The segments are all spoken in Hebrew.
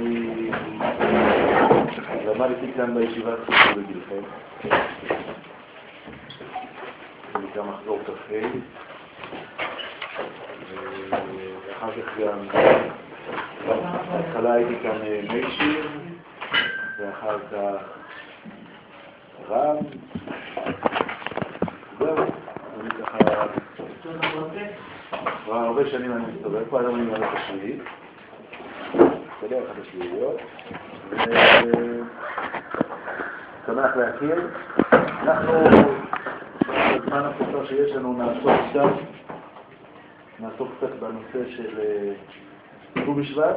אני למדתי כאן בישיבת בגילכם. אני גם מחזור קפה. ואחר כך גם בהתחלה הייתי כאן מישיר, ואחר כך רב. זהו, אני ככה כבר הרבה שנים אני מסתובב, פה היום אני מלא השביעית. תודה אחת השביעיות. שמח להכיר. אנחנו בזמן הקצר שיש לנו נעסוק קצת בנושא של ט"ו בשבט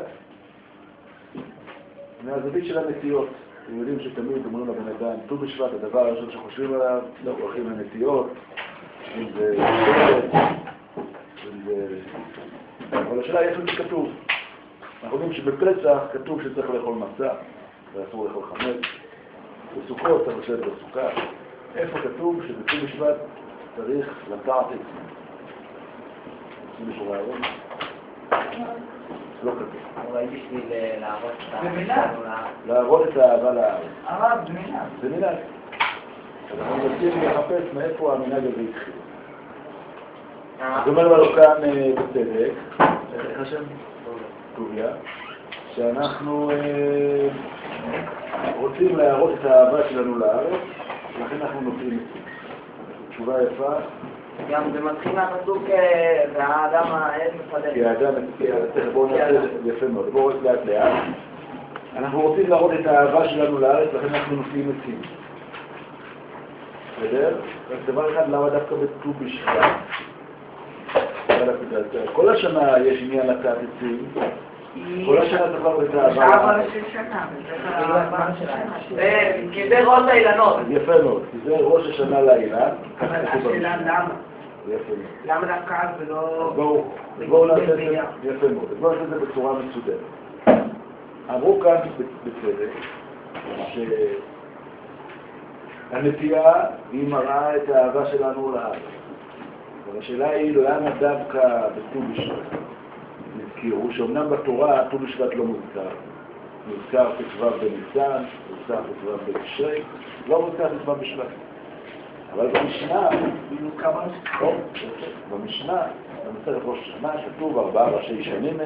מהזווית של הנטיות. אתם יודעים שתמיד אומרים לבן אדם ט"ו בשבט, הדבר הראשון שחושבים עליו, לא הולכים לנטיות, אם זה אבל השאלה איפה זה כתוב. אנחנו יודעים שבפסח כתוב שצריך לאכול מצה ואסור לאכול חמץ, בסוכות צריך לשבת בסוכה. איפה כתוב שבט"ו בשבט צריך לטעת את זה? עושים מישהו רעיון? לא כתוב. אולי בשביל להראות את האהבה. להראות את האהבה לארץ. זה מנהג. זה מנהג. אנחנו רוצים לחפש מאיפה המנהג הזה התחיל. זאת אומרת לנו כאן בצדק, איך השם? טוביה, שאנחנו רוצים להראות את האהבה שלנו לארץ, ולכן אנחנו נותנים את זה. תשובה יפה. גם זה מתחיל מהפסוק והאדם העד מפדל. כי האדם, בואו נעשה יפה מאוד, בואו רק לאט לאט. אנחנו רוצים להראות את האהבה שלנו לארץ, לכן אנחנו נותנים את זה. בסדר? רק דבר אחד, למה דווקא בט"ו בשבט? כל השנה יש עניין לטעת עצים, כל השנה דבר את האהבה. כי זה ראש האילנות. יפה מאוד, כי זה ראש השנה לאילן. אבל השאלה למה? יפה מאוד. למה דווקא אז ולא... בואו נעשה את זה, יפה מאוד, בואו נעשה את זה בצורה מסודרת. אמרו כאן בצדק שהנטייה היא מראה את האהבה שלנו לארץ. אבל השאלה היא למה דווקא בט"ו בשבט נזכירו, שאומנם בתורה ט"ו בשבט לא מוזכר. מוזכר ט"ו בניסן, מוזכר ט"ו בתשרי, לא מוזכר ט"ו בשבט. אבל במשנה, במשנה, במסכת ראש השנה, כתוב 4 ראשי שנים.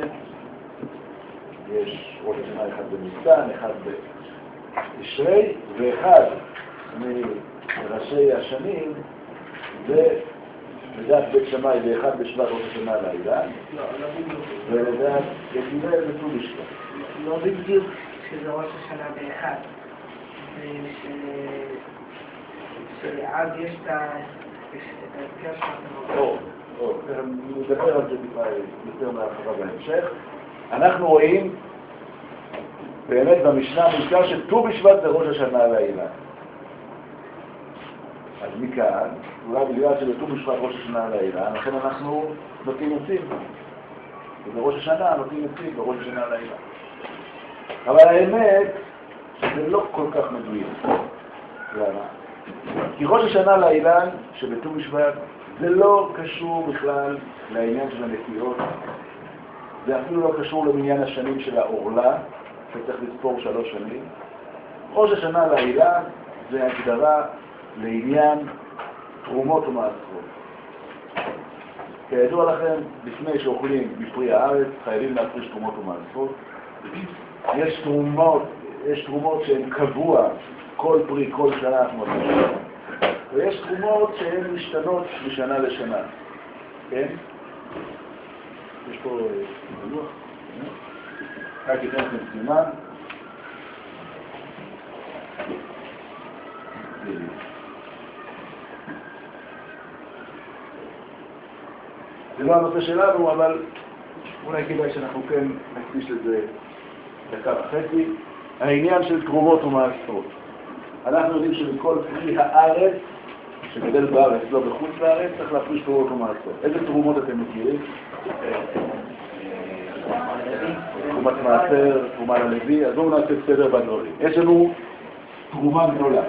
יש ראש השנה אחד בניסן, אחד בתשרי, ואחד מראשי השנים זה לדעת בית שמאי ואחד בשבט ראש השנה לאילן, ולדעת בגילה בט"ו בשבט. לא בדיוק שזה ראש השנה באחד, שאז יש את ההזכר שאתה נדבר על זה יותר מהרחבה בהמשך. אנחנו רואים באמת במשנה מוזכר שט"ו בשבט זה ראש השנה לאילן. אז מכאן, אולי בגלל שבט"ו בשבט ראש השנה לאילן, לכן אנחנו נותנים עצים. ובראש השנה נותנים עצים בראש השנה לאילן. אבל האמת שזה לא כל כך מדויק. למה? כי ראש השנה לאילן שבט"ו בשבט זה לא קשור בכלל לעניין של הנטיות. זה אפילו לא קשור למניין השנים של העורלה, שצריך לספור 3 שנים. ראש השנה לאילן זה הגדרה לעניין תרומות ומעשרות. כידוע לכם, לפני שאוכלים בפרי הארץ, חייבים להפריש תרומות ומעשרות. יש תרומות שהן קבוע, כל פרי, כל שנה אנחנו מפרישים. ויש תרומות שהן משתנות משנה לשנה. כן? יש פה לוח. רק ייתן לכם סימן. זה לא הנושא שלנו, אבל אולי כדאי שאנחנו כן נקדיש לזה דקה וחצי. העניין של תרומות ומעשרות. אנחנו יודעים שבכל פרי הארץ, שגדל בארץ, לא בחוץ לארץ, צריך להפריש תרומות ומעשרות. איזה תרומות אתם מכירים? תרומת מעשר, תרומה ללוי, אז בואו נעשה סדר בדברים. יש לנו תרומה גדולה.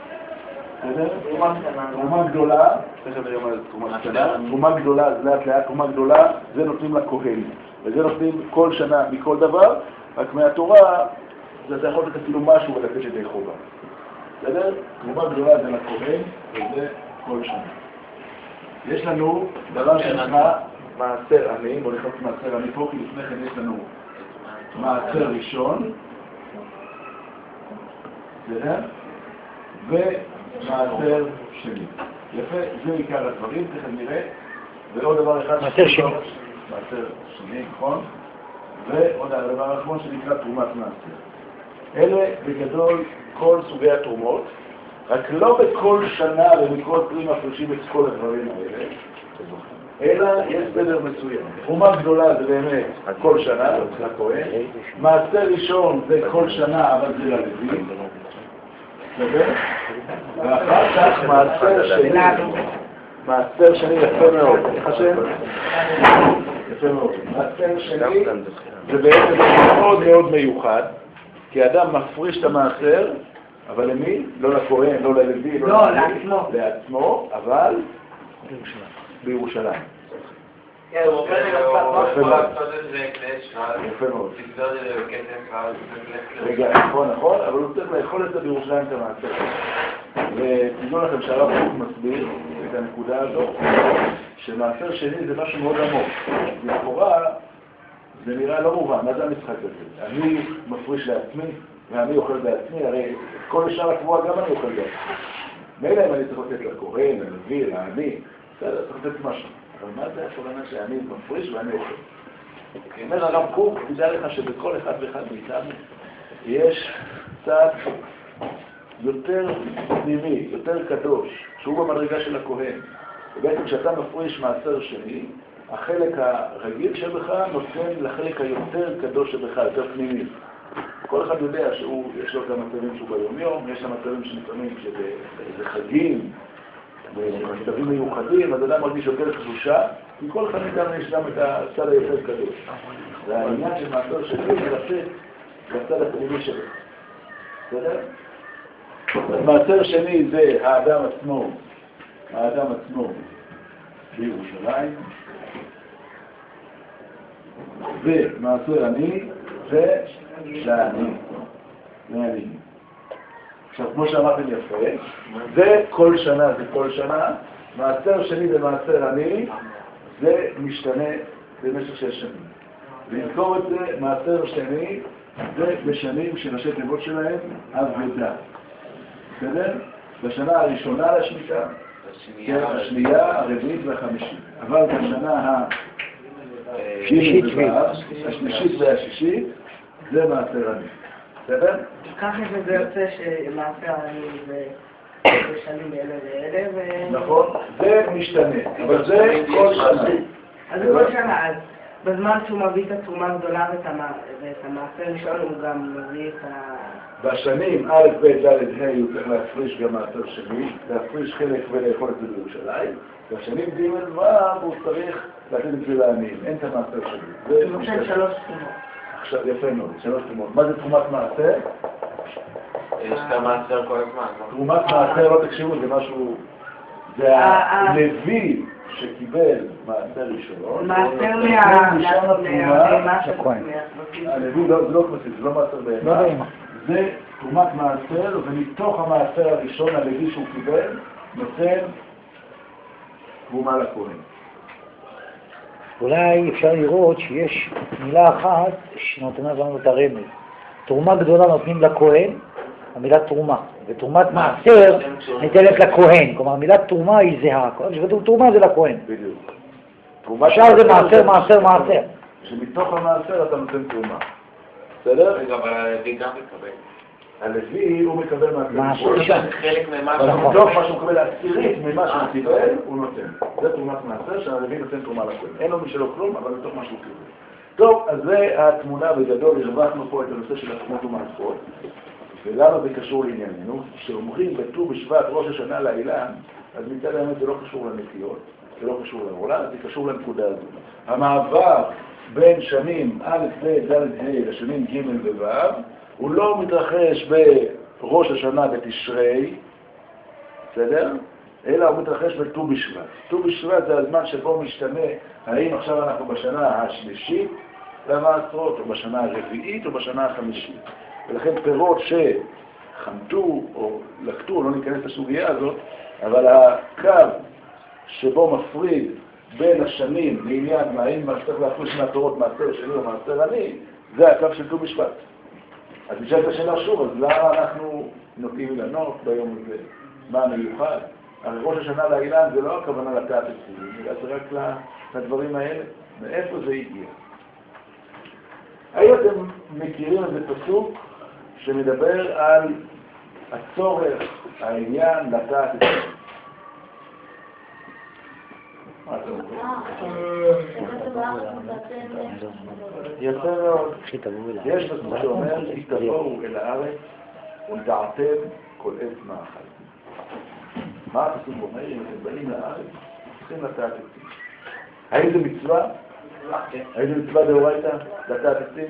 תרומה גדולה, תרומה גדולה, לאט לאט, תרומה גדולה, זה נותנים לכהן, וזה נותנים כל שנה מכל דבר, רק מהתורה, אתה יכול לתת אפילו משהו ולתת ידי חובה. בסדר? תרומה גדולה זה לכהן, וזה כל שנה. יש לנו דבר שנקרא מעשר עני, בוא נכנס מעשר עני פה, כי לפני כן יש לנו מעשר ראשון, בסדר? ומעשר שני. יפה, זה עיקר הדברים, תכף נראה. ועוד דבר אחד... מעשר שני. מעשר שני, נכון? ועוד הדבר האחרון שנקרא תרומת מעשר. אלה בגדול כל סוגי התרומות, רק לא בכל שנה ובכל פרים מפרישים את כל הדברים האלה, אלא יש סדר מסוים. תרומה גדולה זה באמת כל שנה, זה הכהן. מעשר ראשון זה כל שנה, אבל זה ללוי. בסדר? ואחר כך מעשר שני. מעשר שני יפה מאוד. איך השם? יפה מאוד. מעשר שני זה בעצם מאוד מאוד מיוחד, כי אדם מפריש את המעשר, אבל למי? לא לכהן, לא ללוי, לא, לעצמו. לעצמו, אבל בירושלים. כן, הוא עובר יפה מאוד. רגע, נכון, אבל הוא צריך לאכול את זה בירושלים את המעשר. ותדעו לכם שהרב קוק מסביר את הנקודה הזאת, שמעשר שני זה משהו מאוד עמוק. לכאורה זה נראה לא מובן, מה זה המשחק הזה? אני מפריש לעצמי, ואני אוכל בעצמי, הרי כל שאר הקבועה גם אני אוכל בעצמי. מילא אם אני צריך לתת לכהן, ללוי, לעני, בסדר, צריך לתת משהו. אבל מה זה הכוונה שאני מפריש ואני אוכל? אומר הרב קוק, תדע לך שבכל אחד ואחד מאיתנו יש צד יותר פנימי, יותר קדוש, שהוא במדרגה של הכהן. ובעצם כשאתה מפריש מעשר שני, החלק הרגיל שבך נותן לחלק היותר קדוש שבך, יותר פנימי. כל אחד יודע שיש לו את המצבים שהוא ביום-יום, יש לו מצבים שנפעמים שזה חגים, במצבים מיוחדים, אז אדם מרגיש יותר קדושה, כי כל אחד מאיתנו יש גם את הצד היותר קדוש. והעניין של מעשר שני זה לצאת לצד הפנימי שלך. בסדר? מעשר שני זה האדם עצמו בירושלים, ומעשר עני זה לעני. עכשיו, כמו שאמרתם יפה, זה כל שנה, מעשר שני זה מעשר עני, זה משתנה במשך 6 שנים. לזכור את זה, מעשר שני, זה בשנים שראשי תיבות שלהם אבדה. בסדר? בשנה הראשונה לשמיטה, השנייה, הרביעית והחמישית. אבל בשנה השלישית והשישית, זה מעשר עני. בסדר? ככה זה יוצא שמעשר עני זה בשנים אלה ואלה ו... נכון, זה משתנה, אבל זה כל שנה. אז זה כל שנה, אז בזמן שהוא מביא את התרומה הגדולה ואת המעשר ראשון הוא גם מביא את ה... בשנים א', ב', ד', ה' הוא צריך להפריש גם מעשר שני, להפריש חלק ולאכול את זה בירושלים, בשנים ג' ו' הוא צריך לתת את זה לעניים, אין את המעשר שני. הוא נותן 3 תרומות. עכשיו, יפה מאוד, 3 תרומות. מה זה תרומת מעשר? יש את המעשר כל הזמן. תרומת מעשר, לא תקשיבו, זה משהו... זה הלוי שקיבל מעשר ראשון. מעשר הלוי זה לא כמסית, זה לא מעשר בהמה. זה תרומת מעשר, ומתוך המעשר הראשון הלוי שהוא קיבל, נותן תרומה לכהן. אולי אפשר לראות שיש מילה אחת שנותנת לנו את הרמז. תרומה גדולה נותנים לכהן, המילה תרומה, ותרומת מעשר ניתנת לכהן. כלומר, המילה תרומה היא זהה. כשכתוב תרומה זה לכהן. בדיוק. עכשיו זה מעשר. שמתוך המעשר אתה נותן תרומה. בסדר? רגע, אבל הלוי גם מקבל. הלוי הוא מקבל מעשר. חלק ממה אבל מתוך מה שהוא מקבל עשירית ממה שהוא קיבל, הוא נותן. זה תרומת מעשר שהלוי נותן תרומה לכהן. אין לו משלו כלום, אבל מתוך מה שהוא קיבל. טוב, אז זה התמונה בגדול, הרווחנו פה את הנושא של התרומות ומעשרות. ולמה זה קשור לענייננו? כשאומרים בט"ו בשבט ראש השנה לאילן, אז מצד האמת זה לא קשור לנטיות, זה לא קשור לעולם, זה קשור לנקודה הזו. המעבר בין שנים א', ב', ד', ה' לשנים ג' וו' הוא לא מתרחש בראש השנה בתשרי, בסדר? אלא הוא מתרחש בט"ו בשבט. ט"ו בשבט זה הזמן שבו משתנה האם עכשיו אנחנו בשנה השלישית למעשרות, או בשנה הרביעית או בשנה החמישית. ולכן פירות שחמתו או לקטו, לא ניכנס לסוגיה הזאת, אבל הקו שבו מפריד בין השנים לעניין מהאם מה שצריך להפריש מהפירות מעשר שני או מעשר עני, זה הקו של ט"ו בשבט. אז נשאלת השאלה שוב, אז למה אנחנו נוטים אילנות ביום הזה? מה המיוחד? הרי ראש השנה לאילן זה לא הכוונה לטעת עצים, אלא זה רק לדברים האלה. מאיפה זה הגיע? האם אתם מכירים איזה פסוק שמדבר על הצורך, העניין לטעת עצים? מה אתם אומרים? יפה מאוד. יש פסוק שאומר, כי תבואו אל הארץ ונטעתם כל עץ מאכל. מה הפסוק אומר? אם אתם באים לארץ, צריכים לטעת עצים. האם זה מצווה? האם זה מצווה דאורייתא לטעת עצים?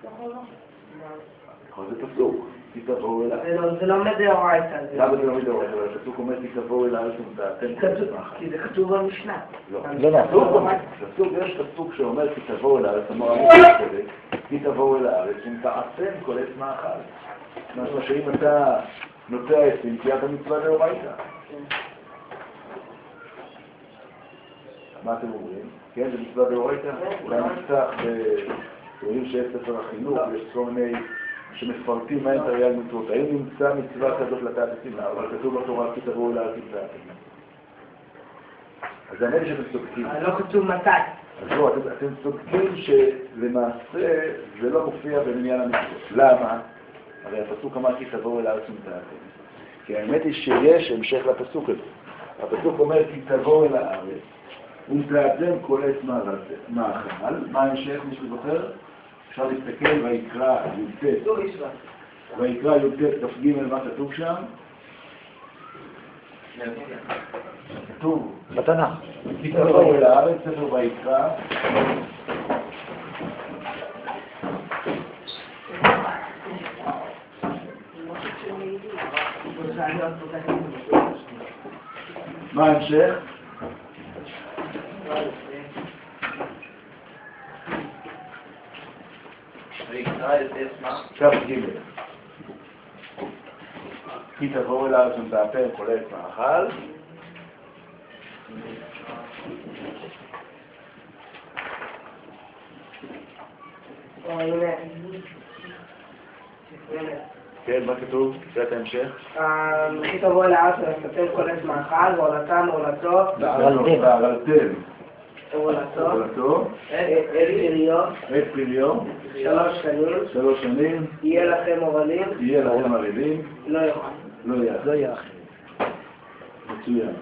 זה פסוק. כי תבואו אל הארץ. זה לא מדאורייתא. למה זה לא מדאורייתא? אבל הפסוק אומר כי תבואו אל הארץ ונטעתם כל עץ מאכל. כי זה כתוב במשנה. לא. יש פסוק שאומר כי תבואו אל הארץ, כי תבואו אל הארץ ונטעתם כל עץ מאכל. משמע שאם אתה נוטע עצים, כי אתה מצווה דאורייתא. מה אתם אומרים? כן, זה מצווה דאורייתא? אולי נפתח רואים שיש ספר החינוך, יש כל מיני שמפרטים מה הם תרי"ג מצוות. האם נמצא מצווה כזאת לטעת עצים? אבל כתוב בתורה כי תבואו אל הארץ ונטעתם. אז האמת שאתם צודקים. לא כתוב מתי. אז לא, אתם צודקים שלמעשה זה לא מופיע במניין המצוות. למה? הרי הפסוק אמר כי תבואו אל הארץ ונטעתם. כי האמת היא שיש המשך לפסוק הזה. הפסוק אומר כי תבואו אל הארץ ונטעתם כל עץ מאכל. מה ההמשך? מישהו זוכר? אפשר להסתכל ויקרא י"ט. ויקרא י"ט כ"ג מה כתוב שם? כתוב בתנ"ך. כי תבואו אל הארץ, ספר ויקרא. מה ההמשך? כ"ג. כי תבואו אל הארץ ונטעתם כל עץ מאכל. כן, מה כתוב? זה את ההמשך? כי תבואו אל הארץ ונטעתם כל עץ מאכל, ועולתם ועולתו. וערלתם. ועולתו. עת פריו. 3 שנים. יהיה לכם ערלים. לא יאכל. לא יאכל. מצוין.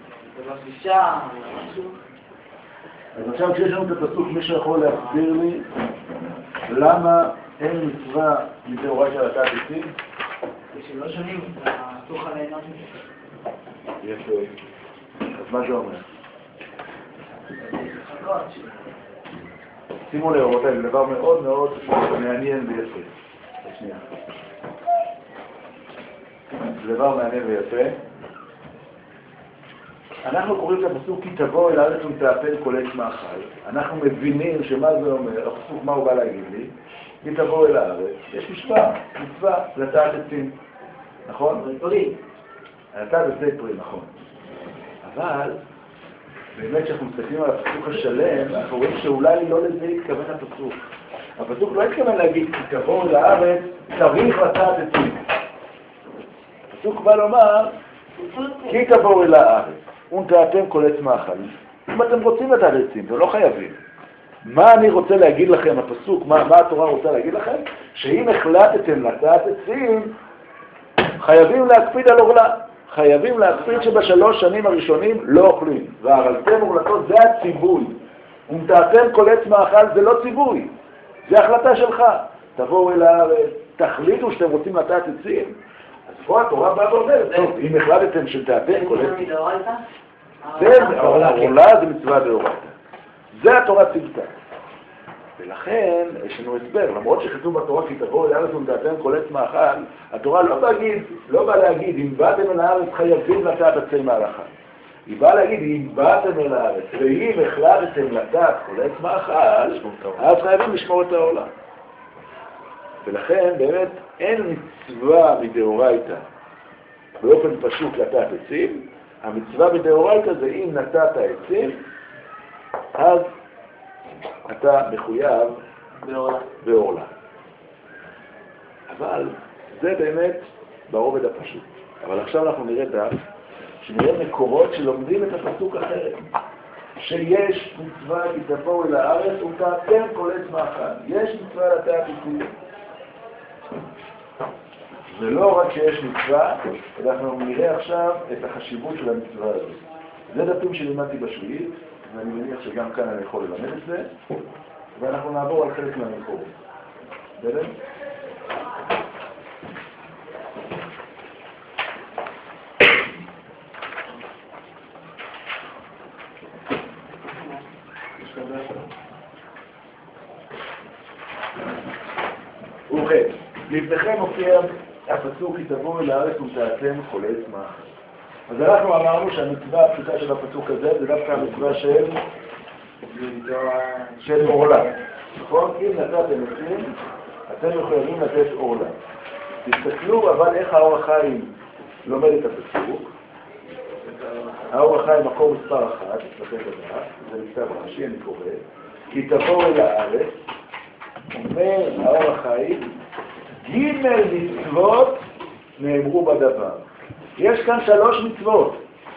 אז עכשיו כשיש לנו את הפסוק, מישהו יכול להסביר לי למה אין מצווה מדאורייתא לטעת עצים? ש3 שנים, תוכל ליהנות מזה. יפה. אז מה זה אומר? שימו לב, רבותיי, זה דבר מאוד מאוד מעניין ויפה. שנייה. זה דבר מעניין ויפה. אנחנו קוראים את הפסוק כי תבואו אל הארץ ונטעתם כל עץ מאכל. אנחנו מבינים שמה זה אומר, הפסוק מה הוא בא להגיד לי? כי תבואו אל הארץ, יש מצווה לטעת עצים, נכון? זה פרי. לטעת עצי פרי, נכון. אבל באמת כשאנחנו מסתכלים על הפסוק השלם, אנחנו רואים שאולי לא לזה התכוון הפסוק. הפסוק לא התכוון להגיד כי תבואו אל הארץ, צריך לטעת עצים. הפסוק בא לומר כי תבואו אל הארץ ונטעתם כל עץ מאכל. אם אתם רוצים לטעת עצים, זה לא חייבים. מה אני רוצה להגיד לכם, הפסוק, מה התורה רוצה להגיד לכם? שאם החלטתם לטעת עצים, חייבים להקפיד על עורלה. חייבים להקפיד שב3 שנים הראשונים לא אוכלים. וערלתם עורלתו זה הציווי. ונטעתם כל עץ מאכל זה לא ציווי. זה החלטה שלך. תבואו אל הארץ, תחליטו שאתם רוצים לטעת עצים. אז פה התורה באה ואומרת, טוב, אם החלטתם שטעתם כל עץ... עורלה זה מצווה דאורייתא. זה התורה ציוותה. ולכן יש לנו הסבר, למרות שכתוב בתורה כי תבואו אל הארץ ונטעתם כל עץ מאכל, התורה לא באה להגיד, אם באתם אל הארץ חייבים לטעת עצי מהלכה. היא באה להגיד, אם באתם אל הארץ, ואם החלטתם לטעת כל עץ מאכל, אז חייבים לשמור את העולם. ולכן באמת אין מצווה מדאורייתא באופן פשוט לטעת עצים, המצווה מדאורייתא זה אם נטעת עצים, אז אתה מחויב בעורלה. אבל זה באמת ברובד הפשוט. אבל עכשיו אנחנו נראה דף, שנראה מקורות שלומדים את הפסוק אחרת. שיש מצווה כי תבואו אל הארץ וטעתם כל עץ מאכל. יש מצווה לטעת עצים. ולא רק שיש מצווה, אנחנו נראה עכשיו את החשיבות של המצווה הזאת. זה דפים שלימדתי בשביעית, ואני מניח שגם כאן אני יכול ללמד את זה, ואנחנו נעבור על חלק מהמקורות. בסדר? ובכן, לפניכם מופיע הפסוק כי תבואו אל הארץ וטעתם כל עץ מאכל. אז אנחנו אמרנו שהמצווה הפשוטה של הפסוק הזה זה דווקא המצווה של עורלה. נכון? אם נתתם עצים, אתם יכולים לתת עורלה. תסתכלו אבל איך האור החיים לומד את הפסוק. האור החיים מקור מספר 1, אצלכם בדף, זה מכתב רש"י, אני קורא. כי תבואו אל הארץ, אומר האור החיים, ג' מצוות נאמרו בדבר. יש כאן 3 מצוות.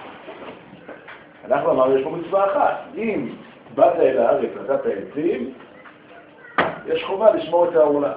אנחנו אמרנו, יש פה מצווה אחת. אם באת אל הארץ, נתת עצים, יש חובה לשמור את העורלה.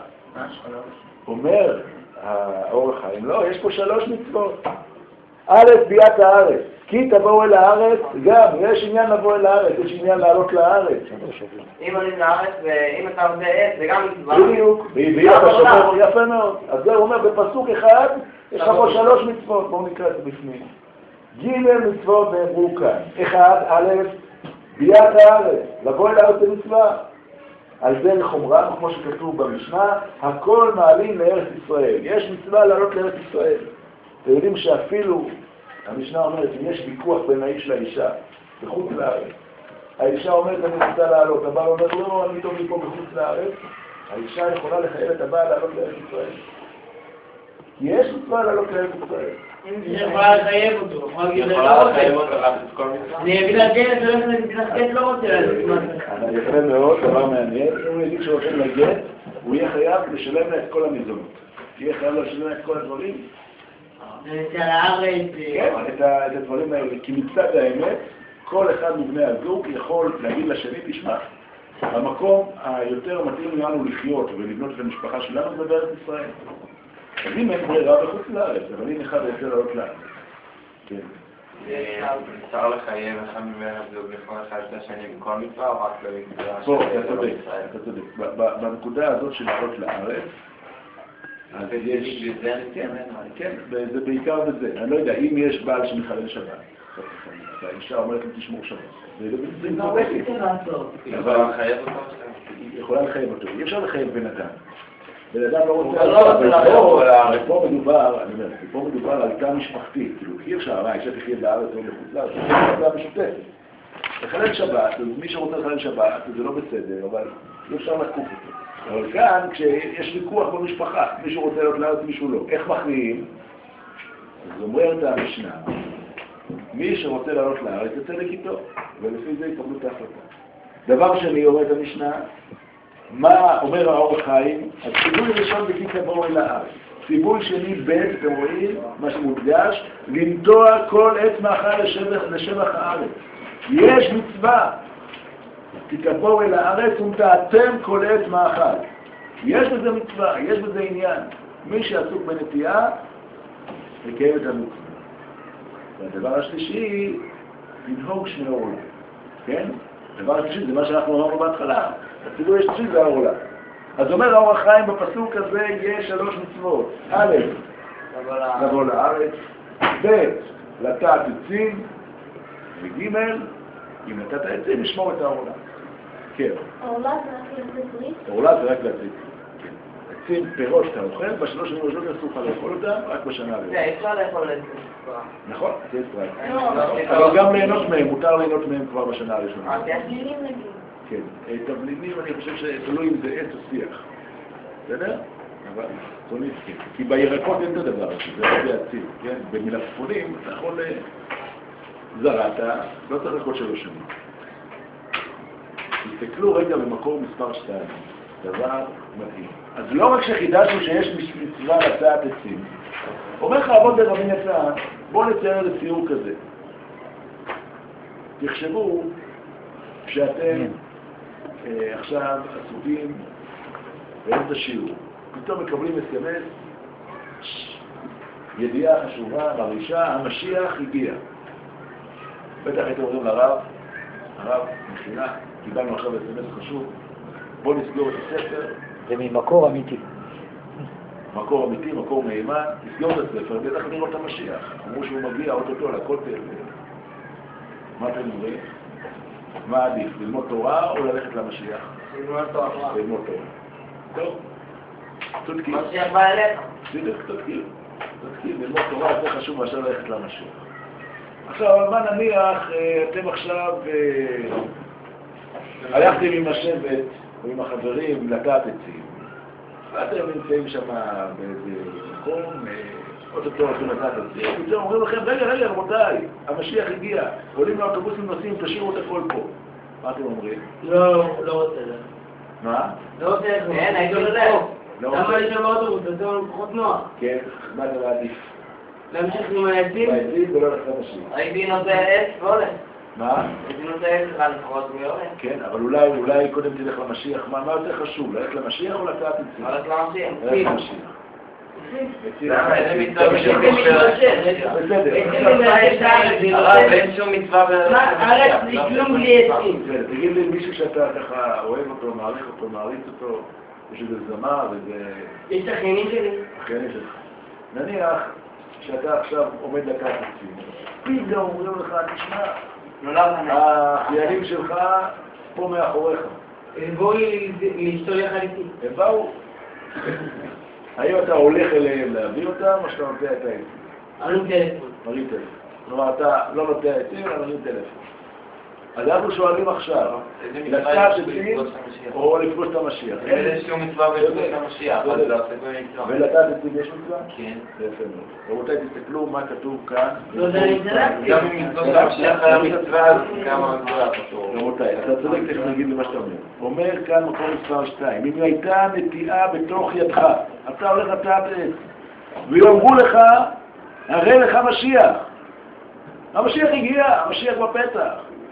אומר האור החיים, לא, יש פה 3 מצוות. א', ביאת הארץ. כי תבואו אל הארץ, גם, יש עניין לבוא אל הארץ, יש עניין לעלות לארץ. אם עולים לארץ ואם אתה עובד עץ, זה גם מצווה. בדיוק, ואם אתה שומר, יפה מאוד. אז זה אומר, בפסוק אחד, יש לך פה 3 מצוות, בואו נקרא את זה בפנים. ג' מצוות נאמרו כאן. 1, א', ביאת הארץ, לבוא אל הארץ במצווה. על זה לחומרם, כמו שכתוב במשנה, הכל מעלים לארץ ישראל. יש מצווה לעלות לארץ ישראל. אתם יודעים שאפילו, המשנה אומרת, אם יש ויכוח בין האיש לאישה, בחוץ לארץ, האישה אומרת, אני רוצה לעלות, הבעל אומר, לא, אני טוב לי פה בחוץ לארץ, האישה יכולה לחייב את הבעל לעלות לארץ ישראל. כי יש מצווה לעלות לארץ ישראל. היא יכולה לחייב אותו, היא יכולה לחייב אותו. אני אגיד לגט, זה הולך להתגט, לא רוצה לעשות מה זה. יפה מאוד, דבר מעניין, אם הוא יגיד שהוא הולך לגט, הוא יהיה חייב לשלם לה את כל המזונות. יהיה חייב לשלם לה את כל הדברים. זה על הארץ. כן, את הדברים האלה, כי מצד האמת, כל אחד מבני הזוג יכול להגיד לשני, תשמע, המקום היותר מתאים לנו לחיות ולבנות את המשפחה שלנו זה בארץ ישראל. אז אם אין ברירה בחוץ לארץ, אבל אם אחד יוצא לעלות לארץ. כן. אפשר לחייב אחד מבני הזוג לכל אחד את השני בכל מצווה או רק במצווה פה, אתה צודק. בנקודה הזאת של לעלות לארץ, אז יש... כן, זה בעיקר בזה. אני לא יודע, אם יש בעל שמחלל שבת, והאישה אומרת לי תשמור שבת. זה נורבקי. היא יכולה לחייב אותו? היא יכולה לחייב אותו. אי אפשר לחייב בן אדם. בן אדם לא רוצה... פה מדובר על תא משפחתי. כאילו, אי אפשר, האישה תחיה בארץ או לחוץ לארץ. זה תא משותפת. לחלל שבת, מי שרוצה לחלל שבת, זה לא בסדר, אבל אי אפשר לקוף אותו. אבל כאן, כשיש ויכוח במשפחה, מישהו רוצה להיות לארץ, מישהו לא. איך מכריעים? אז אומרת המשנה, מי שרוצה לעלות לארץ יוצא לכיתו, ולפי זה יקבלו את ההחלטה. דבר שני, אומרת המשנה, מה אומר האור החיים? אז ציווי ראשון בכי תבואו אל הארץ. ציווי שני ב', אתם רואים, מה שמודגש, לנטוע כל עץ מאכל לשבח הארץ. יש מצווה. כי תבואו אל הארץ ונטעתם כל עץ מאכל. יש בזה מצווה, יש בזה עניין. מי שעסוק בנטייה, יקיים את המצווה. והדבר השלישי, לנהוג שני עורלה. כן? הדבר השלישי זה מה שאנחנו אמרנו בהתחלה. הציווי השלישי זה העורלה. אז אומר האור החיים בפסוק הזה יש 3 מצוות. א', לבוא לארץ, ב', לטעת עצים, וג', אם נטעת עצים, לשמור את העורלה. כן. העורלה זה רק לצאת פרי? העורלה זה רק לצאת. כן. עצים פירות שאתה אוכל, בשלוש שנים הראשונות אסור לך לאכול אותם, רק בשנה הראשונה. זה, אפשר לאכול את זה. נכון, עצי ספרד. אבל גם ליהנות מהם, מותר ליהנות מהם כבר בשנה הראשונה. תבלינים נגיד. כן, תבלינים אני חושב שתלוי אם זה עץ או שיח. בסדר? אבל צונית כן. כי בירקות אין את הדבר הזה, זה הרבה עצים, כן? במלפפונים אתה יכול זרעת, לא צריך לחכות 3 שנים. תסתכלו רגע במקור מספר 2, דבר מדהים. אז לא רק שחידשנו שיש מצווה לצעת עצים, אומר לך אבות ברבי נצא, בואו נצייר לציור כזה. תחשבו שאתם עכשיו עסוקים באמצע שיעור, פתאום מקבלים SMS, ידיעה חשובה, מרעישה, המשיח הגיע. בטח הייתם אומרים לרב, הרב, מחילה, קיבלנו עכשיו SMS חשוב, בוא נסגור את הספר. זה ממקור אמיתי. מקור אמיתי, מקור מהימן, נסגור את הספר, בטח נראות את המשיח. אמרו שהוא מגיע אוטוטו לכותל. מה אתם אומרים? מה עדיף, ללמוד תורה או ללכת למשיח? ללמוד תורה. ללמוד תורה. טוב, צודקים. משיח בא אליך. בדיוק, צודקים. ללמוד תורה יותר חשוב מאשר ללכת למשיח. עכשיו, מה נניח, אתם עכשיו הלכתם עם השבט או עם החברים לטעת עצים, ואתם נמצאים שם באיזה מקום, אוטוטו הולכים לטעת עצים, ופתאום אומרים לכם, רגע, רבותיי, המשיח הגיע, עולים לאוטובוסים נוסעים, תשאירו את הכל פה. מה אתם אומרים? לא רוצה זה. מה? לא רוצה זה. אין, הייתי רוצה. למה יש שם אוטובוס? זה פחות נוח. כן, מה זה מעדיף? להמשיך עם העצים? העצים ולא ללכת למשיח. הייתי נושא עץ והולך. מה? הייתי נושא עץ לפחות והולך. כן, אבל אולי קודם תלך למשיח. מה יותר חשוב, ללכת למשיח או לטעת עצים? הולך למשיח. ללכת למשיח. למה? איזה מצווה בשביל בסדר. אין שום מצווה הארץ זה כלום בלי עצים. תגיד לי מישהו שאתה ככה אוהב אותו, מעריך אותו, מעריץ אותו, יש איזה זמר, איזה... יש את החיינים שלי. החיינים שלך. נניח שאתה עכשיו עומד לטעת עצים. פתאום אומרים לך, תשמע, החיינים שלך פה מאחוריך. הם באו להשתול יחד איתי. הם באו. האם אתה הולך אליהם להביא אותם, או שאתה נוטע את העצים? מרים טלפון. מרים טלפון. כלומר, אתה לא נוטע עצים, אלא מרים טלפון. אז אנחנו שואלים עכשיו, לטעת עצים או לפגוש את המשיח? אין שום מצווה לפגוש את המשיח, אז זה עושה כל מצווה. ולטעת עצים יש מצווה? כן. זה יפה מאוד. רבותיי, תסתכלו מה כתוב כאן. לא, זה אני התנדבתי. גם אם מצוות המשיח היה מצווה, אז כמה מצווה חשוב. רבותיי, אתה צודק, תכף נגיד למה שאתה אומר. אומר כאן מקום מספר 2, אם הייתה נטיעה בתוך ידך, אתה הולך לטעת עץ, ויאמרו לך, הרי לך משיח. המשיח הגיע, המשיח בפתח.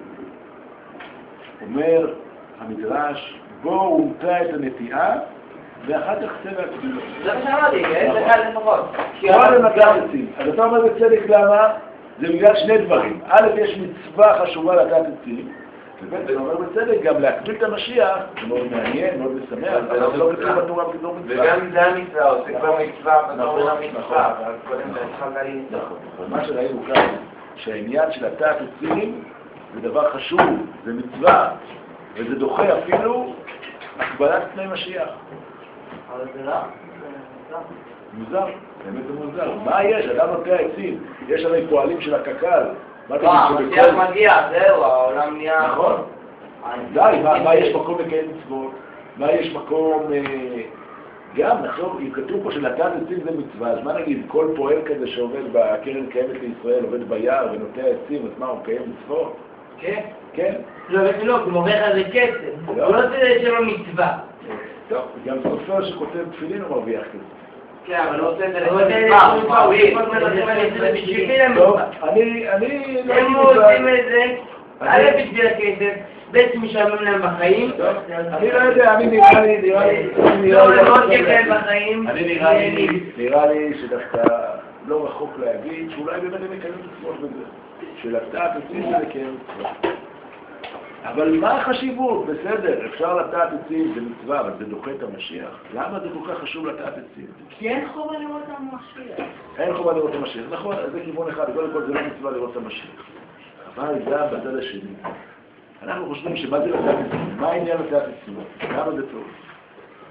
אומר המדרש, בואו נטע את הנטיעה, ואחר כך צא והקדים. זה מה שאמרתי, אין לך לפחות. קודם נטע עצים. אז אתה אומר בצדק למה? זה בגלל שני דברים. א', יש מצווה חשובה לטעת עצים, וב' זה אומר בצדק גם להקביל את המשיח, זה מאוד מעניין, מאוד משמח, אבל זה לא כתוב בתורה בתור מצווה. וגם זה המצווה, עושה כבר מצווה, בתור המצווה, אז קודם זה התחלת לי. נכון, אבל מה שראינו כאן, שהעניין של לטעת עצים זה דבר חשוב, זה מצווה, וזה דוחה אפילו הקבלת פני משיח. אבל זה לא. מוזר, באמת זה מוזר. מה יש? אדם נוטע עצים, יש הרי פועלים של הקק"ל. המשיח מגיע, זהו, העולם נהיה... נכון. די, מה יש מקום לקיים מצוות? מה יש מקום... גם, נחשוב, אם כתוב פה שלטעת עצים זה מצווה, אז מה נגיד, כל פועל כזה שעובד בקרן קיימת לישראל, עובד ביער ונוטע עצים, אז מה, הוא מקיים מצוות? כן. כן? לא, לא, הוא מרוויח על זה כסף. הוא לא תדע שלו מצווה. טוב, גם סופר שכותב תפילין הוא מרוויח כסף. כן, אבל לא עושה את זה למצווה. הוא יפות מלאכים בשבילי למצווה. אני לא הם עושים את זה, א' בשביל הכסף, ב' משלמים להם בחיים. אני לא יודע, אני נראה לי... לא, הם עוד כסף בחיים. נראה לי שדווקא לא רחוק להגיד שאולי באמת הם יקיימים מצוות בזה. שלטעת עצים זה לקיים מצוות. אבל מה החשיבות? בסדר, אפשר לטעת עצים, זה מצווה, אבל זה דוחה את המשיח. למה זה כל כך חשוב לטעת עצים? כי אין חובה לראות את המשיח. אין חובה לראות את המשיח, נכון, זה כיוון אחד, קודם כל זה לא מצווה לראות את המשיח. אבל גם בצד השני, אנחנו חושבים שמה זה לטעת עצים? מה העניין לטעת עצים? למה זה טוב?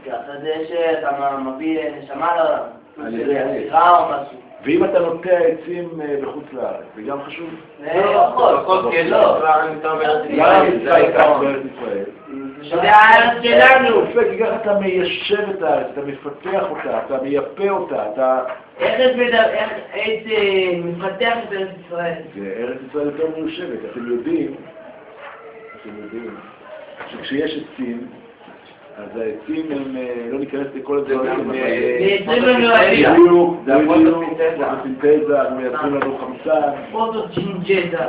ככה זה שאתה מביא נשמה לעולם. על ידי העץ. או משהו. ואם אתה נוטע עצים בחוץ לארץ, זה גם חשוב. זה יכול. למה נמצא בארץ ישראל? זה הארץ שלנו. יפה, כי ככה אתה מיישב את הארץ, אתה מפתח אותה, אתה מייפה אותה, אתה... איך מפתח את ארץ ישראל? זה ארץ ישראל יותר מיושבת. אתם יודעים שכשיש עצים, אז העצים הם, לא ניכנס לכל הדברים, מייצרים לנו עלייה. זה הפוטוסינתזה, מייצרים לנו חמצן. פוטוסינתזה.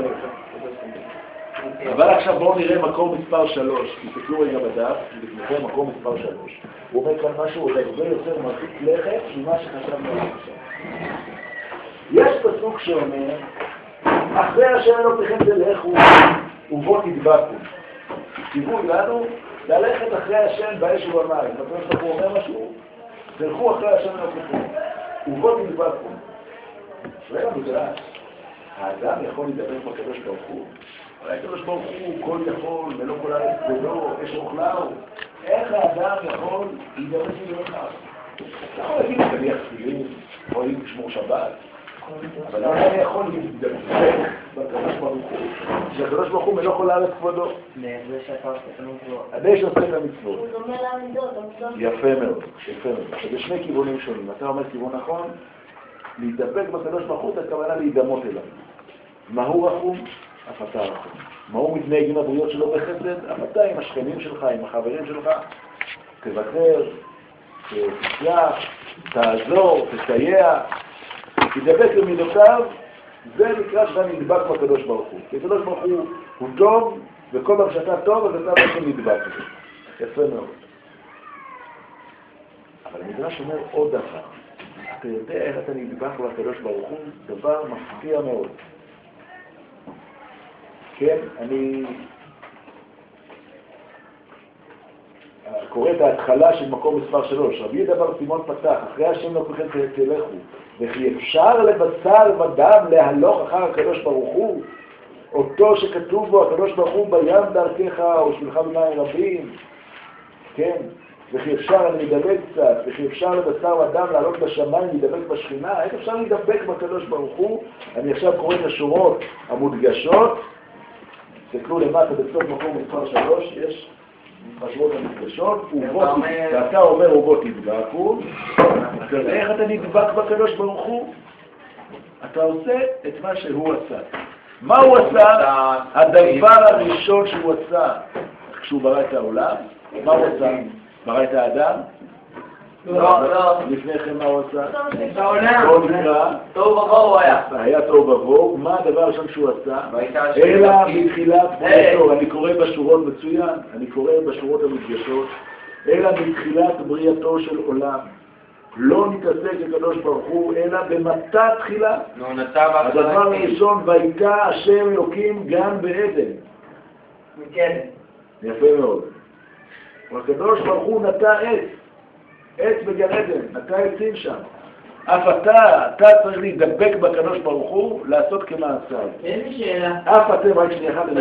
אבל עכשיו בואו נראה מקור מספר 3, תסתכלו רגע בדף, לפניכם מקור מספר 3. הוא אומר כאן משהו עוד הרבה יותר מרחיק לכת ממה שחשבנו עליו עכשיו. יש פסוק שאומר, אחרי השם אלוקיכם תלכו ובו תדבקו. ציווי לנו ללכת אחרי השם באש ובמים. הוא אומר משהו, תלכו אחרי השם אלוקיכם ובו תדבקו. שואל המדרש, האדם יכול לדבר בקדוש ברוך הוא. אבל הקדוש ברוך הוא כל יכול, ולא כל הארץ ולא, אש אוכלהו. איך האדם יכול להידרש לדברך? אתה יכול להגיד את תניח תפילין, יכול להגיד לשמור שבת, אבל האדם יכול להידרש בקדוש ברוך הוא. שהקדוש ברוך הוא מלוא כל הארץ כבודו. הדש עושה את המצוות. הוא דומה לעמידות, יפה מאוד, יפה מאוד. זה שני כיוונים שונים. אתה אומר כיוון נכון, להידבק בקדוש ברוך הוא, הכוונה להידמות אליו. מהו רחום? אף אתה רחום. מהו מתנהג עם הבריות שלו בחסד? אף אתה עם השכנים שלך, עם החברים שלך. תוותר, תצלח, תעזור, תסייע, תדבק במידותיו. זה נקרא שאתה נדבק בקדוש ברוך הוא. כי הקדוש ברוך הוא טוב, וכל פעם שאתה טוב, אז אתה בעצם נדבק. יפה מאוד. אבל המדרש אומר עוד דבר. אתה יודע איך אתה נדבק בקדוש ברוך הוא? דבר מפתיע מאוד. כן, אני קורא את ההתחלה של מקום מספר 3. רבי דבר סימון פתח, אחרי השם אלוקיכם תלכו, וכי אפשר לבשר ודם להלוך אחר הקדוש ברוך הוא, אותו שכתוב בו הקדוש ברוך הוא בים דרכך או שלך במים רבים, כן, וכי אפשר, אני מדבק קצת, וכי אפשר לבשר ודם לעלות בשמיים, להידבק בשכינה, איך אפשר להידבק בקדוש ברוך הוא? אני עכשיו קורא את השורות המודגשות, תסתכלו למטה בסוף מקום מספר 3, יש השורות המודגשות, ואתה אומר ובו תדבקו, אתה יודע איך אתה נדבק בקדוש ברוך הוא? אתה עושה את מה שהוא עשה. מה הוא עשה? הדבר הראשון שהוא עשה כשהוא ברא את העולם, מה הוא עשה? ברא את האדם? לא. לפני כן מה הוא עשה? את העולם. בואו נקרא. טוב ובוהו היה. היה טוב ובוהו. מה הדבר הראשון שהוא עשה? אלא מתחילת בריאתו. אני קורא בשורות מצוין, אני קורא בשורות המדגשות. אלא מתחילת בריאתו של עולם. לא נתעסק הקדוש ברוך הוא, אלא במתת תחילה. הדבר הראשון, ויקרא השם אלוקים גן בעדן. כן. יפה מאוד. הקדוש ברוך הוא נטע עץ בגן עדן, נטע עצים שם. אף אתה צריך להידבק בקדוש ברוך הוא, לעשות כמעשיו. איזה שאלה? אף אתם, רק שנייה אחת,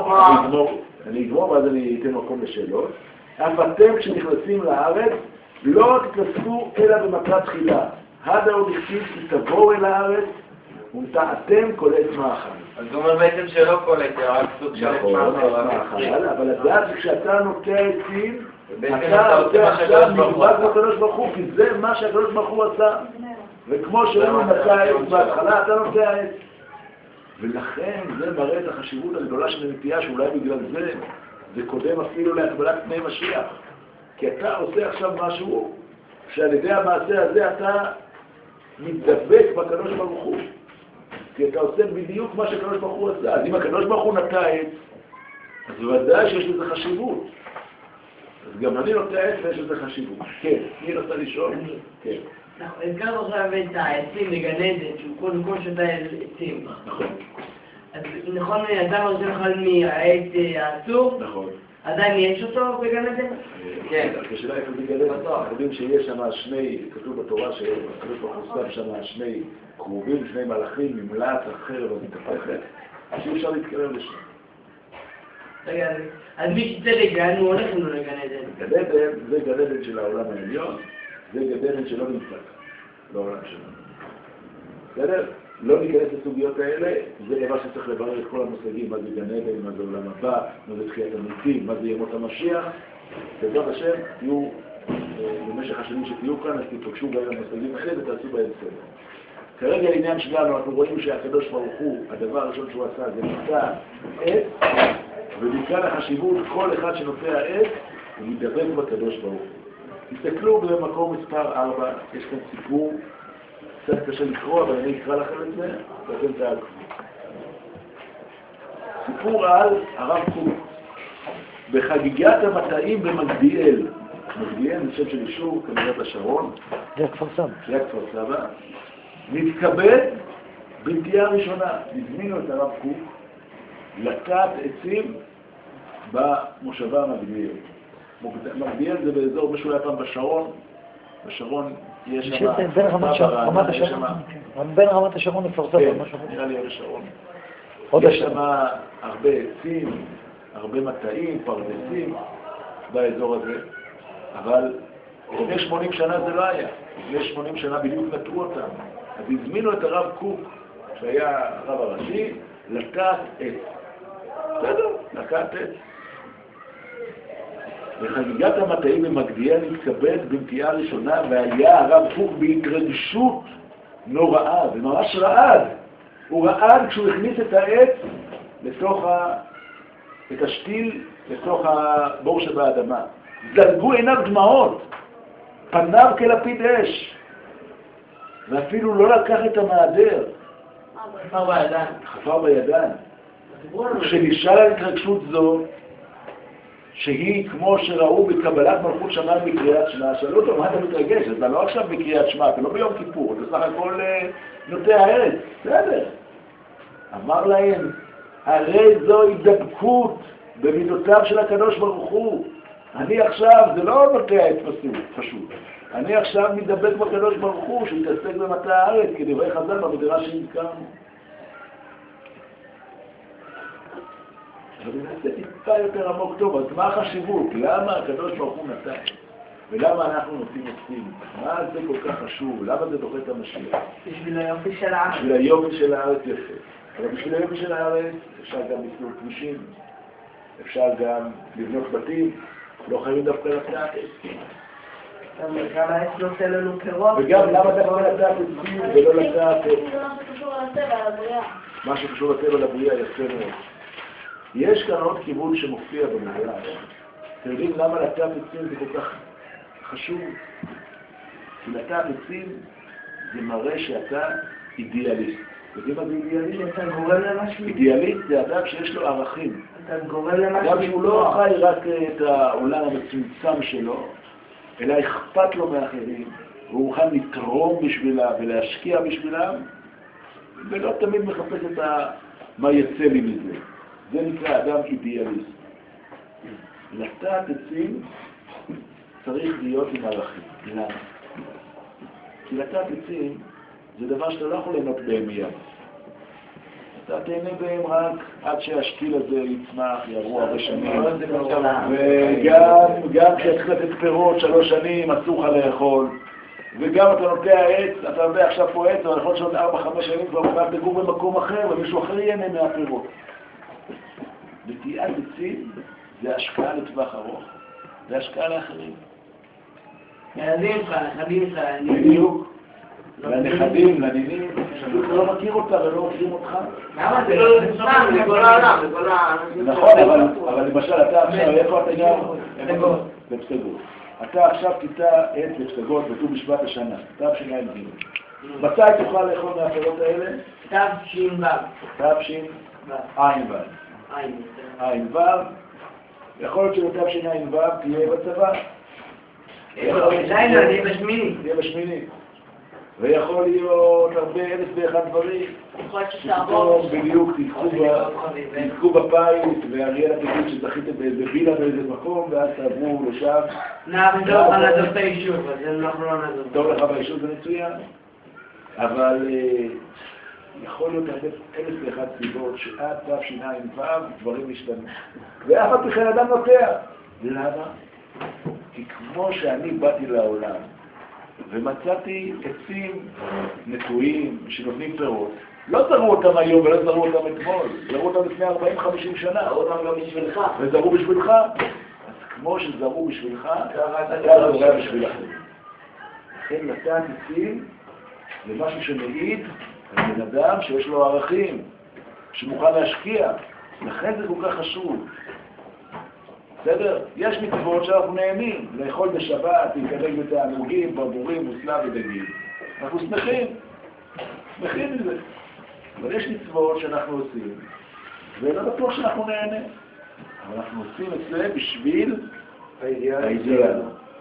אני אגמור ואז אני אתן מקום לשאלות. אף אתם כשנכנסים לארץ, לא תתנסו אלא במטרת תחילה. הדה עוד הכתיב כי תבואו אל הארץ, ונטעתם כל עץ מאכל. אז הוא אומר בעצם שלא כל עץ, רק סוג של עץ מאכל. אבל לדעת שכשאתה נוטע עצים, אתה עושה עכשיו נדבק בקדוש ברוך הוא, כי זה מה שהקדוש ברוך הוא עשה. וכמו שהוא נטע עץ בהתחלה, אתה נוטע עץ. ולכן זה מראה את החשיבות הגדולה של הנטייה, שאולי בגלל זה קודם אפילו להקבלת פני משיח. כי אתה עושה עכשיו משהו שעל ידי המעשה הזה אתה מתדבק בקדוש ברוך הוא. כי אתה עושה בדיוק מה שהקדוש ברוך הוא עשה. אז אם הקדוש ברוך הוא נטע עץ, אז ודאי שיש לזה חשיבות. אז גם אני נוטע עץ ויש לזה חשיבות. כן, מי רוצה לשאול? כן. נכון, הזכרנו עכשיו את העצים בגן עדן, שהוא קודם כל שותה עצים. נכון. אז נכון, אדם הראשון אחד מהעץ האסור? נכון. עדיין יש אותו בגן עדן? כן. כשאלה איפה זה גן עדן, אנחנו יודעים שיש שם שני, כתוב בתורה שהקדוש ברוך הוא שם שני קרובים, שני מלאכים, ממלץ, החרב המתהפכת, שאי אפשר להתקרב לשם. רגע, אז מי שצדק לאן הוא הולך אם לא לגן עדן? גן עדן זה גן עדן של העולם העליון, זה גן עדן שלא נמצא בעולם שלנו. בסדר? לא ניכנס לסוגיות האלה, זה דבר שצריך לברר את כל המושגים, מה זה גן עדן, מה זה עולם הבא, מה זה תחיית המתים, מה זה ימות המשיח. בעזרת השם, תהיו, במשך השנים שתהיו כאן, אז תתפגשו גם המושגים האלה ותעשו בהם סדר. כרגע העניין שלנו, אנחנו רואים שהקדוש ברוך הוא, הדבר הראשון שהוא עשה זה נושא עץ, ומכאן החשיבות, כל אחד שנושא העץ, הוא מתדבק בקדוש ברוך הוא. תסתכלו במקום מספר 4, יש כאן סיפור, קצת קשה לקרוא, אבל אני אקרא לכם את זה, ואתם תעקבו. סיפור על הרב קוק, בחגיגת המטעים במגדיאל. מגדיאל, זה שם של יישוב, כנראה בשרון. זה כפר סבא. זה כפר סבא. נתכבד בנטייה הראשונה. הזמינו את הרב קוק לטעת עצים במושבה מגדיאל. מגדיאל זה באזור, משהו היה פעם בשרון. בשרון יש שם... בין רמת השרון לכפר סבא. נראה לי בשרון. יש שם הרבה עצים, הרבה מטעים, פרדסים באזור הזה. אבל לפני 80 שנה זה לא היה. לפני 80 שנה בדיוק נטעו אותם. אז הזמינו את הרב קוק, שהיה הרב הראשי, לטעת עץ. בסדר, לטעת עץ. בחגיגת המטעים במגדיאל נתכבד בנטיעה ראשונה, והיה הרב קוק בהתרגשות נוראה, וממש רעד. הוא רעד כשהוא הכניס את העץ לתוך את השתיל, לתוך הבור שבאדמה. זלגו עיניו דמעות, פניו כלפיד אש, ואפילו לא לקח את המעדר. חפר בידיים. כשנשאל על התרגשות זו, שהיא כמו שראו בקבלת מלכות שמיים בקריאת שמע, שאלו אותו, מה אתה מתרגש? אתה לא עכשיו בקריאת שמע, אתה לא ביום כיפור, אתה סך הכל נוטע הארץ. בסדר. אמר להם, הרי זו הידבקות במידותיו של הקדוש ברוך הוא. אני עכשיו, זה לא נוטע עץ פשוט. אני עכשיו מתדבק בקדוש ברוך הוא, שיתעסק במטע הארץ, כדברי חז"ל במדרש שהזכרנו. אבל זה טיפה יותר עמוק טוב, אז מה החשיבות? למה הקדוש ברוך הוא נתן? ולמה אנחנו נותנים עצים? מה זה כל כך חשוב? למה זה דוחה את המשיח? בשביל היופי של הארץ. בשביל היופי של הארץ יפה. אבל בשביל היופי של הארץ אפשר גם לסלול כבישים, אפשר גם לבנות בתים, לא חייבים דווקא לטעת עצים. גם העץ נותן לנו פירות. וגם למה דווקא לטעת עצים ולא לטעת... זה משהו שקשור לטבע, לבריאה. מה שקשור לטבע לבריאה יפה מאוד. יש כאן עוד כיוון שמופיע במדרש. אתם יודעים למה לטעת עצים זה כל כך חשוב? כי לטעת עצים זה מראה שאתה אידיאליסט. יודעים מה זה אידיאליסט? אתה גורם למשהו. אידיאליסט זה אדם שיש לו ערכים. אתה גורם למשהו. אדם שהוא לא חי רק את העולם המצומצם שלו, אלא אכפת לו מאחרים, והוא מוכן לתרום בשבילה ולהשקיע בשבילם, ולא תמיד מחפש את מה יצא לי מזה. זה נקרא אדם אידיאליסט. לטעת עצים צריך להיות עם ערכים. למה? כי לטעת עצים זה דבר שאתה לא יכול ליהנות בהם מיד. אתה תהנה בהם רק עד שהשתיל הזה יצמח, יעברו הרבה שנים. וגם כשתחיל לתת פירות 3 שנים, אסור לך לאכול. וגם אתה נוטע עץ, אתה יודע עכשיו פה עץ, אבל יכול להיות שעוד 4-5 שנים כבר מוכן לגור במקום אחר, ומישהו אחר ייהנה מהפירות. נטיעת עצים זה השקעה לטווח ארוך, זה השקעה לאחרים. ילדים שלך, נכדים שלך, בדיוק. לנכדים, לנינים, אתה לא מכיר אותה ולא מכירים אותך. למה זה לא נשמע? זה כל העולם, זה כל העולם. נכון, אבל למשל אתה עכשיו, איפה אתה גר? בפסגות. אתה עכשיו תיטע עץ בפסגות בט"ו בשבט השנה, תשע"ג. מתי תוכל לאכול מהפירות האלה? תש"ו. תשע"ו. ע"ו. יכול להיות שבתשע"ו תהיה בצבא. תהיה בשמיני. תהיה בשמיני. ויכול להיות הרבה 1001 דברים. שפתאום בדיוק תזכו בבית, ואריאלה תגיד שזכיתם באיזה וילה באיזה מקום, ואז תעברו לשם. נעזוב לך לעזוב את היישוב, אז אנחנו לא נעזוב. טוב לך ביישוב זה מצוין. אבל יכול להיות אלף ואחת סיבות שעד תשע"ו דברים משתנים. ואף על פי כן אדם נוטע. למה? כי כמו שאני באתי לעולם ומצאתי עצים נטועים שנותנים פירות, לא זרו אותם היום ולא זרו אותם אתמול, זרו אותם לפני 40-50 שנה. זרו אותם גם בשבילך. וזרו בשבילך. אז כמו שזרו בשבילך, אתה זורע בשביל אחרים. לכן נטעת עצים זה משהו שמעיד על בן אדם שיש לו ערכים, שמוכן להשקיע. לכן זה כל כך חשוב. בסדר? יש מצוות שאנחנו נהנים, לאכול בשבת, להתקדק בתענוגים, ברבורים, מוסלה ודגים. אנחנו שמחים מזה. אבל יש מצוות שאנחנו עושים, ולא בטוח שאנחנו נהנה. אבל אנחנו עושים את זה בשביל האידיאל.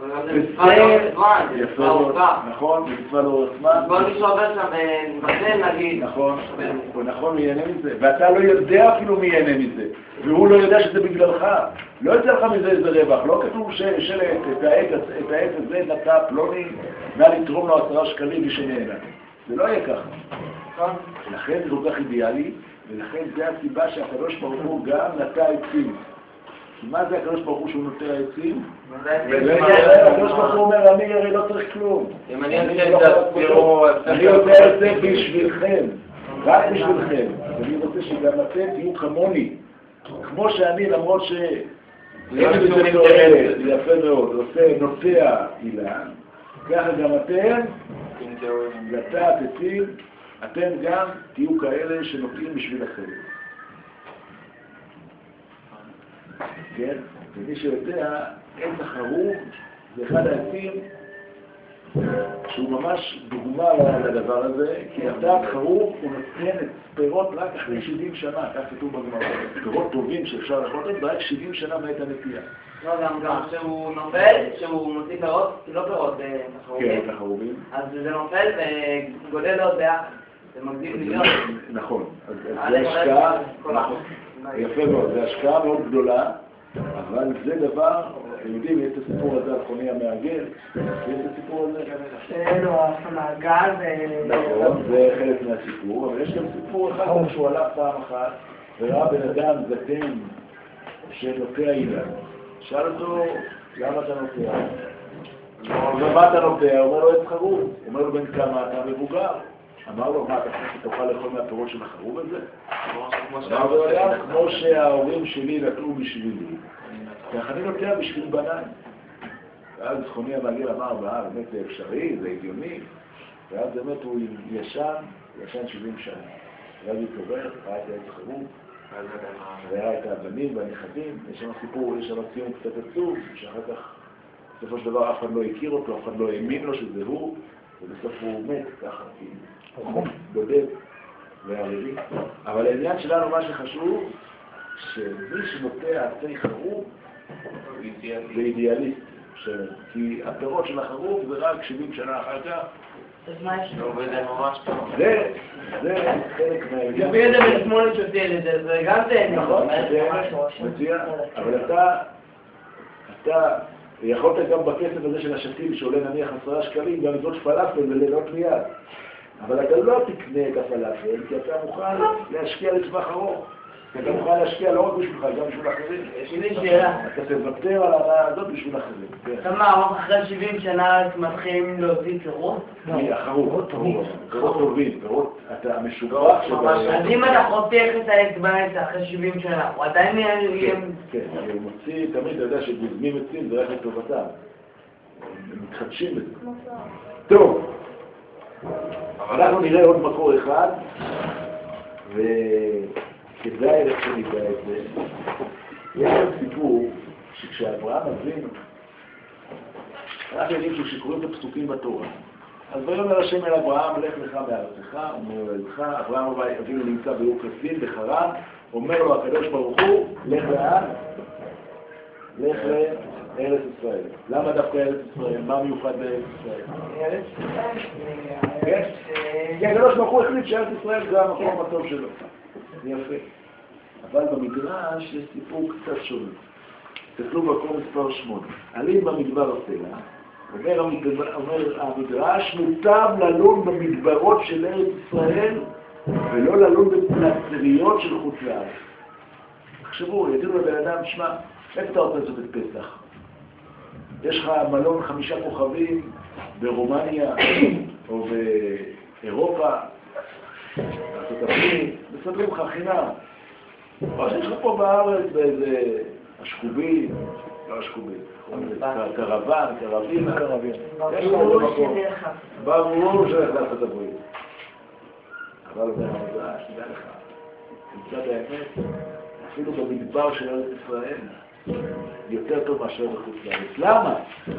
יפה מאוד, נכון, זה מצווה לאורך זמן. בוא מישהו עובר שם בזן נגיד. נכון, הוא ייהנה מזה, ואתה לא יודע אפילו מי ייהנה מזה, והוא לא יודע שזה בגללך, לא יוצא לך מזה איזה רווח, לא כתוב את העץ הזה נטע פלוני, נא לתרום לו 10 שקלים ושנהנה, זה לא יהיה ככה. לכן זה כל כך אידיאלי, ולכן זה הסיבה שהקדוש ברוך הוא גם נטע עצים. מה זה הקדוש ברוך הוא שהוא נוטע עצים? הקדוש ברוך הוא אומר, אני הרי לא צריך כלום. אני עושה את זה בשבילכם, רק בשבילכם. אני רוצה שגם אתם תהיו כמוני. כמו שאני, למרות ש... יפה מאוד, עושה נוטע אילן, ככה גם אתם, נטעת עצים, אתם גם תהיו כאלה שנוטעים בשביל אחרים. כן? ומי שיודע, עץ החרוב זה אחד העצים שהוא ממש דוגמה לדבר הזה, כי עץ חרוב הוא נותן את פירות רק אחרי 70 שנה, כך כתוב בגמרא. פירות טובים שאפשר לאכול אותם, רק 70 שנה מעת הנטיעה. לא, גם כשהוא נופל, כשהוא מוציא פירות, לא פירות, כן, תחרובים. אז זה נופל וגודל עוד ביחד. זה מגדיל מיליון. נכון, אז זה השקעה, יפה מאוד, זה השקעה מאוד גדולה, אבל זה דבר, אתם יודעים, יש את הסיפור הזה על חוני המעגל, יש את הסיפור הזה? לא, המעגל נכון, זה חלק מהסיפור, אבל יש גם סיפור אחד שהוא הלך פעם אחת וראה בן אדם זקן שנוטע אילן. שאל אותו, למה אתה נוטע? ומה אתה נוטע? הוא אומר לו, עץ חרוב. הוא אומר לו, בן כמה אתה מבוגר? אמר לו, מה, אתה חושב שתוכל לאכול מהפירות של החרוב הזה? אמר לו, כמו שההורים שלי נטעו בשבילי, כך אני נוטע בשביל בניי. ואז חוני המעגל אמר, באמת זה אפשרי, זה הגיוני, ואז באמת הוא ישן 70 שנה. ואז הוא התעורר, ראה את העץ חרוב, וראה את הבנים והנכדים, יש שם סיפור, יש שם ציון קצת עצוב, שאחר כך, בסופו של דבר, אף אחד לא הכיר אותו, אף אחד לא האמין לו שזה הוא, ובסוף הוא מת ככה, בודד וערירי. אבל העניין שלנו, מה שחשוב, שמי שנוטע עצי חרוב זה אידיאליסט, כי הפירות של החרוב זה רק 70 שנה אחר כך. אז מה יש לו? זה ממש טוב. זה חלק מהעניין. גבי את זה בשמונה שותל את זה, זה גם זה נכון, מצוין, אבל אתה יכולת גם בכסף הזה של השתיל שעולה נניח 10 שקלים גם לזאת פלאפל ולנות מיד. אבל אתה לא תקנה את הפלאפל, כי אתה מוכן להשקיע לטווח ארוך. אתה מוכן להשקיע לא רק בשבילך, גם בשביל אחרים. יש לי שאלה. אתה תוותר על הרעה הזאת בשביל אחרים. אתה מה, אחרי 70 שנה מתחילים להוציא פירות? החרוב, פירות טובים, פירות, אתה המשובח שבהם. אז אם אתה חותך את העץ באמצע אחרי 70 שנה, הוא עדיין יהיה... כן, אני מוציא, תמיד אתה יודע שגוזמים עצים זה רק לטובתם. הם מתחדשים בזה. טוב. אנחנו נראה עוד מקור אחד, וכדאי איך שנדע את זה. יש גם סיפור שכשאברהם אבינו, אנחנו יודעים שכשקוראים את הפסוקים בתורה, אז ויאמר השם אל אברהם, לך לך מארצך וממולדתך. אברהם אבינו נמצא באור כסדים בחרן, אומר לו הקדוש ברוך הוא, לך לאן? לך לארץ ישראל. למה דווקא ארץ ישראל? מה מיוחד בארץ ישראל? כן? כי הקדוש ברוך הוא החליט שארץ ישראל זה המקום הטוב שלו. יפה. אבל במדרש יש סיפור קצת שונה. תסתכלו במקום מספר 8. עלים במדבר הסלע, אומר המדרש, מוטב ללון במדברות של ארץ ישראל ולא ללון בפלצריות של חוץ לארץ. תחשבו, יגידו לבן אדם, שמע, איפה אתה רוצה לעשות את פסח? יש לך מלון 5 כוכבים ברומניה או באירופה, בארצות הברית, מסדרים לך חינם. או שיש לך פה בארץ באיזה אשקובים, לא אשקובים, קרבים. יש לך איזה מקום. ברור שהולך לארצות הברית. אבל זה המדע, שתדע לך, מצד האמת, אפילו במדבר של ארץ ישראל, יותר טוב מאשר בחוץ לארץ. למה?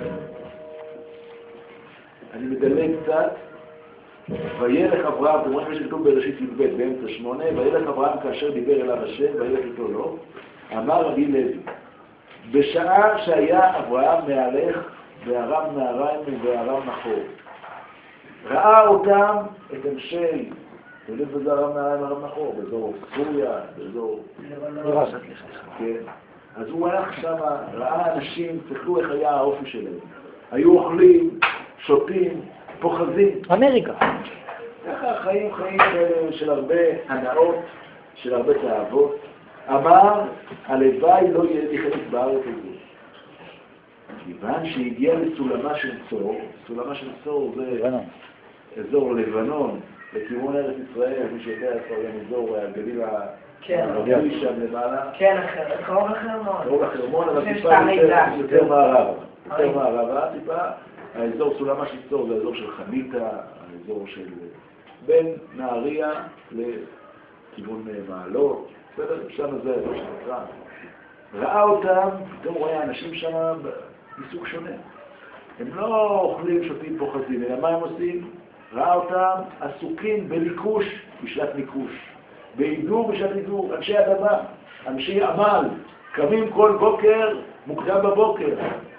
אני מדלג קצת, וילך אברהם, אתם רואים שכתוב בראשית י"ב באמצע 8, וילך אברהם כאשר דיבר אליו השם, וילך איתו לא, אמר רבי לוי, בשעה שהיה אברהם מהלך בארם נהריים ובארם נחור, ראה אותם את אנשי, אתה יודעת בזה ארם נהריים וארם נחור, באזור סוריה, באזור... כן. אז הוא הלך שם, ראה אנשים, תסתכלו איך היה האופי שלהם. היו אוכלים, שותים, פוחזים. אמריקה. ככה חיים של הרבה הנאות, של הרבה תאוות. אמר, הלוואי לא יהיה לי חלק בארץ הזאת. כיוון שהגיע לסולמה של צור, סולמה של צור זה אזור לבנון, לכיוון ארץ ישראל, מי שיודע כבר גם אזור הגליל הערבי שם למעלה. כן, קרוב לחרמון. קרוב לחרמון, אבל טיפה יותר מערבה. יותר מערבה, טיפה. האזור סולמה של צור זה האזור של חניתה, האזור של בין נהריה לכיוון מעלות. שם זה האזור שנקרא. ראה אותם, פתאום רואה אנשים שם מסוג שונה. הם לא אוכלים, שותים, פוחזים, אלא מה הם עושים? ראה אותם עסוקים בליקוש בשעת ליקוש, בהידור בשעת הידור, אנשי אדמה, אנשי עמל, קמים כל בוקר, מוקדם בבוקר.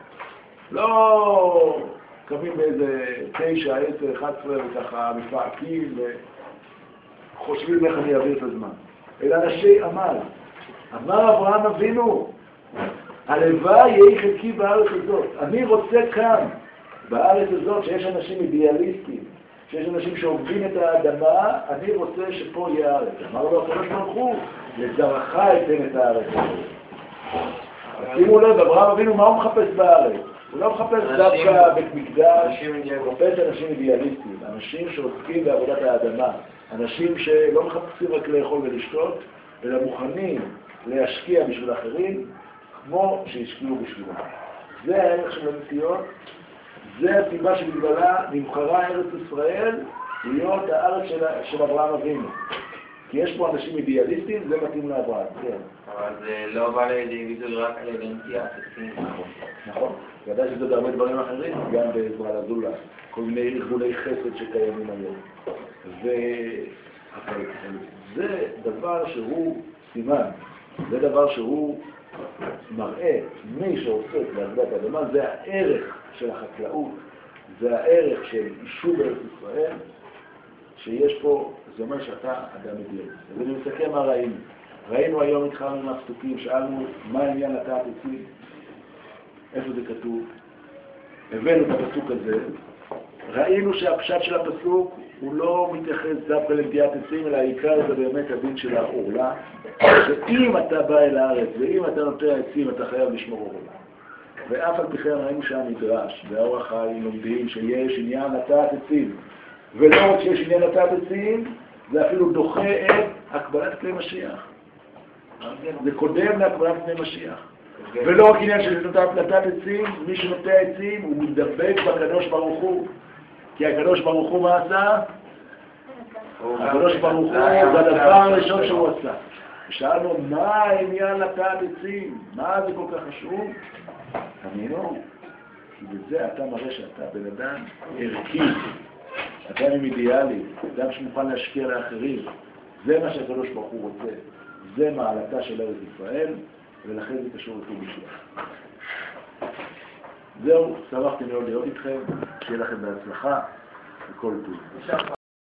לא קמים באיזה 9, 10, 11 וככה מפעקים וחושבים איך אני אעביר את הזמן. אלא אנשי עמל. אמר אברהם אבינו, הלוואי יהי חלקי בארץ הזאת. אני רוצה כאן, בארץ הזאת, שיש אנשים אידיאליסטים, שיש אנשים שעובדים את האדמה, אני רוצה שפה יהיה הארץ. אמר לו הקדוש ברוך הוא, לזרעך אתן את הארץ הזאת. שימו לב, אברהם אבינו, מה הוא מחפש בארץ? הוא לא מחפש דווקא בית מקדש, הוא מחפש אנשים אידיאליסטים, אנשים שעוסקים בעבודת האדמה, אנשים שלא מחפשים רק לאכול ולשתות, אלא מוכנים להשקיע בשביל אחרים, כמו שהשקיעו בשבילם. זה הערך של הנסיעות, זה הסיבה שבגללה נבחרה ארץ ישראל להיות הארץ של אברהם אבינו. כי יש פה אנשים אידיאליסטים, זה מתאים לאברהם, כן. אבל זה לא בא לידי ביטוי רק על ידי נטייה. נכון. ודאי שזה בהרבה דברים אחרים, גם בעזרה לזולה, כל מיני ארגוני חסד שקיימים היום. זה דבר שהוא סימן, זה דבר שהוא מראה מי שעוסק בעבודת האדמה, זה הערך של החקלאות, זה הערך של יישוב ארץ ישראל, שיש פה, זה אומר שאתה אדם אידיאליסט. אז אני מסכם מה ראינו. ראינו היום התחלנו עם הפסוקים, שאלנו מה העניין לטעת עצים, איפה זה כתוב, הבאנו את הפסוק הזה, ראינו שהפשט של הפסוק הוא לא מתייחס דווקא לנטיית עצים, אלא העיקר זה באמת הדין של העורלה, שאם אתה בא אל הארץ ואם אתה נוטע עצים אתה חייב לשמור עורלה. ואף על פי כן ראינו שהמדרש והאור החיים לומדים שיש עניין לטעת עצים, ולא רק שיש עניין לטעת עצים, זה אפילו דוחה את הקבלת כלי משיח. זה קודם להקבלת כלי משיח. ולא רק עניין של לטעת עצים, מי שנוטע עצים הוא מתדבק בקדוש ברוך הוא. כי הקדוש ברוך הוא מה עשה? הקדוש ברוך הוא זה הדבר הראשון שהוא עשה. שאלנו מה העניין לטעת עצים? מה זה כל כך חשוב? תאמינו, כי בזה אתה מראה שאתה בן אדם ערכי, אדם עם אידיאלי, אדם שמוכן להשקיע לאחרים. זה מה שהקדוש ברוך הוא רוצה. זה מעלתה של ארץ ישראל, ולכן זה קשור לט"ו בשבט. זהו, שמחתי מאוד להיות איתכם, שיהיה לכם בהצלחה וכל טוב.